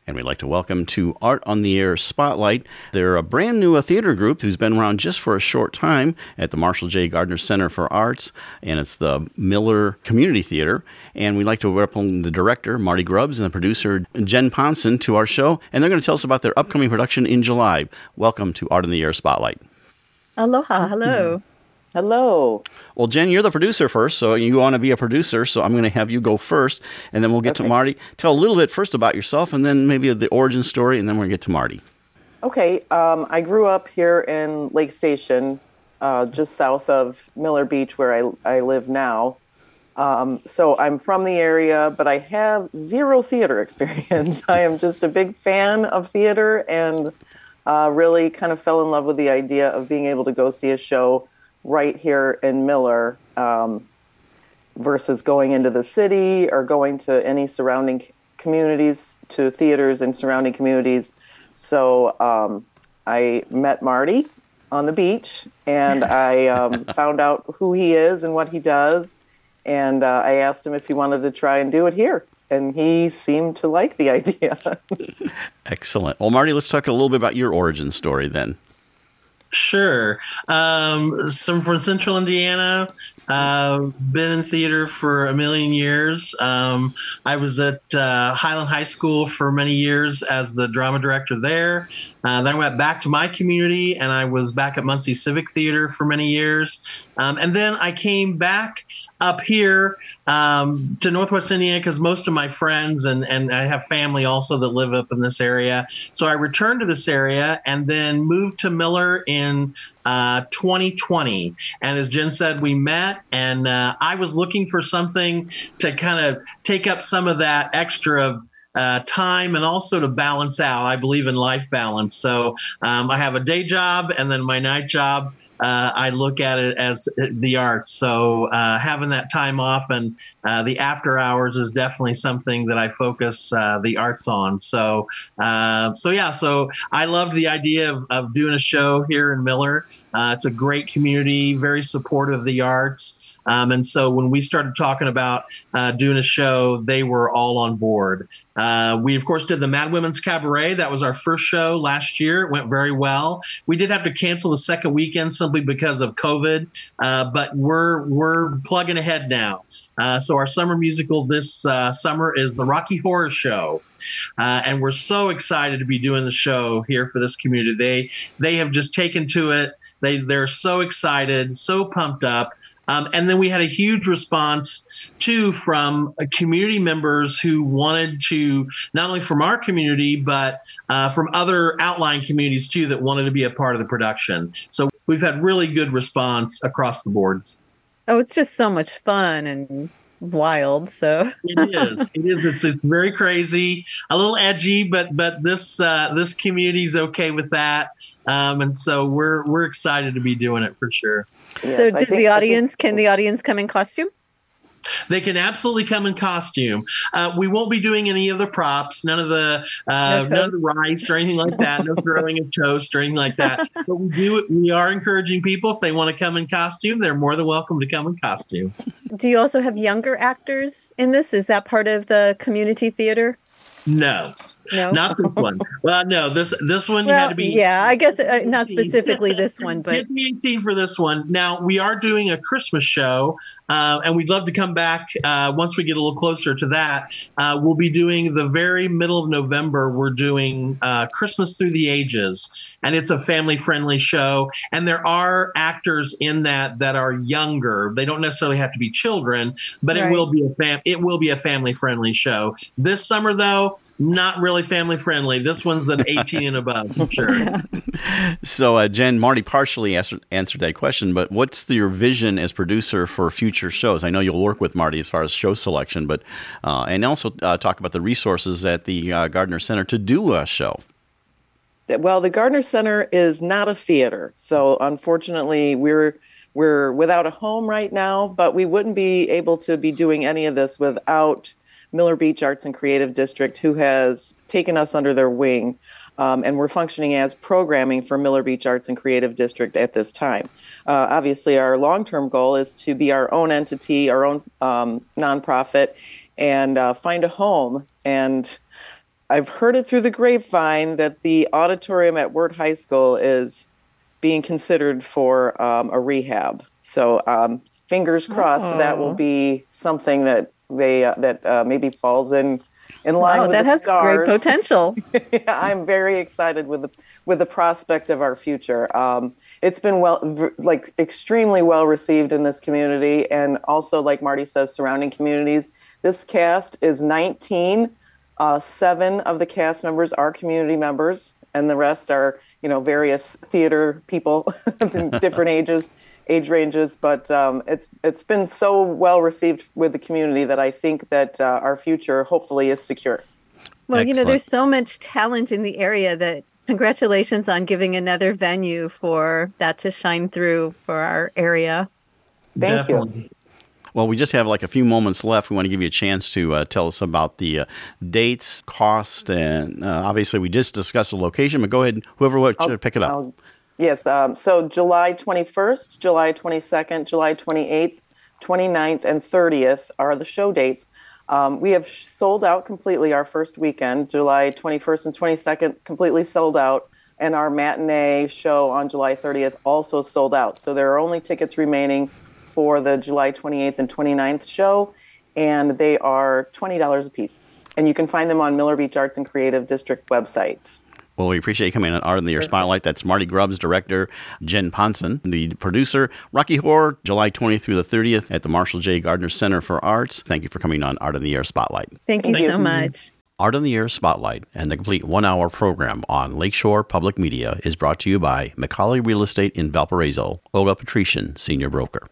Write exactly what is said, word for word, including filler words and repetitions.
And we'd like to welcome to Art on the Air Spotlight. They're a brand new uh, theater group who's been around just for a short time at the Marshall J. Gardner Center for Arts, and it's the Miller Community Theater. And we'd like to welcome the director, Marty Grubbs, and the producer, Jen Ponson, to our show. And they're going to tell us about their upcoming production in July. Welcome to Art on the Air Spotlight. Aloha, hello. Hello. Well, Jen, you're the producer first, so you want to be a producer, so I'm going to have you go first, and then we'll get okay. to Marty. Tell a little bit first about yourself, and then maybe the origin story, and then we're going to get to Marty. Okay. Um, I grew up here in Lake Station, uh, just south of Miller Beach, where I, I live now. Um, so I'm from the area, but I have zero theater experience. I am just a big fan of theater, and uh, really kind of fell in love with the idea of being able to go see a show right here in Miller, um, versus going into the city or going to any surrounding communities, to theaters and surrounding communities. So um, I met Marty on the beach, and I um, found out who he is and what he does. And uh, I asked him if he wanted to try and do it here. And he seemed to like the idea. Excellent. Well, Marty, let's talk a little bit about your origin story then. Sure. Um, so I'm from Central Indiana. Uh, been in theater for a million years. Um, I was at uh, Highland High School for many years as the drama director there. Uh, then I went back to my community, and I was back at Muncie Civic Theater for many years. Um, and then I came back up here um, to Northwest Indiana because most of my friends and, and I have family also that live up in this area. So I returned to this area and then moved to Miller in uh, twenty twenty. And as Jen said, we met, and uh, I was looking for something to kind of take up some of that extra Uh, time and also to balance out. I believe in life balance. So um, I have a day job, and then my night job, uh, I look at it as the arts. So uh, having that time off and uh, the after hours is definitely something that I focus uh, the arts on. So, uh, so yeah, so I loved the idea of, of doing a show here in Miller. Uh, it's a great community, very supportive of the arts. Um, and so when we started talking about uh, doing a show, they were all on board. Uh, we, of course, did the Mad Women's Cabaret. That was our first show last year. It went very well. We did have to cancel the second weekend simply because of COVID, uh, but we're we're plugging ahead now. Uh, so our summer musical this uh, summer is the Rocky Horror Show. Uh, and we're so excited to be doing the show here for this community. They they have just taken to it. They, they're so excited, so pumped up. Um, and then we had a huge response, too, from uh, community members who wanted to, not only from our community, but uh, from other outlying communities, too, that wanted to be a part of the production. So we've had really good response across the boards. Oh, it's just so much fun and wild. So it is. It is. It's, it's very crazy, a little edgy, but but this uh, this community is okay with that. Um, and so we're we're excited to be doing it for sure. Yes, so does think, the audience, think, can the audience come in costume? They can absolutely come in costume. Uh, we won't be doing any of the props, none of the uh, no none of the rice or anything like that, no throwing of toast or anything like that. But we do we are encouraging people, if they want to come in costume, they're more than welcome to come in costume. Do you also have younger actors in this? Is that part of the community theater? No. No, not this one. Well, no, this this one well, you had to be. Yeah, I guess uh, not specifically this one, but you had to be eighteen for this one. Now we are doing a Christmas show, uh, and we'd love to come back uh, once we get a little closer to that. Uh, we'll be doing the very middle of November. We're doing uh, Christmas Through the Ages, and it's a family-friendly show. And there are actors in that that are younger. They don't necessarily have to be children, but right. it will be a fam- it will be a family-friendly show. This summer, though, not really family friendly. This one's an eighteen and above, I'm sure. So, uh, Jen, Marty partially answered, answered that question, but what's your vision as producer for future shows? I know you'll work with Marty as far as show selection, but uh, and also uh, talk about the resources at the uh, Gardner Center to do a show. Well, the Gardner Center is not a theater, so unfortunately, we're we're without a home right now. But we wouldn't be able to be doing any of this without Miller Beach Arts and Creative District, who has taken us under their wing, um, and we're functioning as programming for Miller Beach Arts and Creative District at this time. Uh, obviously, our long-term goal is to be our own entity, our own um, nonprofit, and uh, find a home. And I've heard it through the grapevine that the auditorium at Wirt High School is being considered for um, a rehab. So um, fingers crossed Oh. that will be something that they uh, that uh, maybe falls in in line Wow, with that the has stars. great potential. Yeah, I'm very excited with the with the prospect of our future. Um, it's been well, v- like extremely well received in this community, and also, like Marty says, surrounding communities. This cast is nineteen. Uh, seven of the cast members are community members, and the rest are, you know, various theater people, in different ages, age ranges. But um, it's it's been so well received with the community that I think that uh, our future hopefully is secure. Well, you know, Excellent. there's so much talent in the area that congratulations on giving another venue for that to shine through for our area. Thank you. Definitely. Well, we just have like a few moments left. We want to give you a chance to uh, tell us about the uh, dates, cost, and uh, obviously we just discussed the location, but go ahead, whoever would I'll- pick it up. I'll- yes. Um, so July twenty-first, July twenty-second, July twenty-eighth, twenty-ninth, and thirtieth are the show dates. Um, we have sold out completely our first weekend, July twenty-first and twenty-second, completely sold out. And our matinee show on July thirtieth also sold out. So there are only tickets remaining for the July twenty-eighth and twenty-ninth show, and they are twenty dollars a piece. And you can find them on Miller Beach Arts and Creative District website. Well, we appreciate you coming on Art in the Air Spotlight. That's Marty Grubbs, director, Jen Ponson, the producer. Rocky Horror, July twentieth through the thirtieth at the Marshall J. Gardner Center for Arts. Thank you for coming on Art in the Air Spotlight. Thank you Thank so you. much. Art in the Air Spotlight and the complete one-hour program on Lakeshore Public Media is brought to you by McCauley Real Estate in Valparaiso, Olga Patrician, Senior Broker.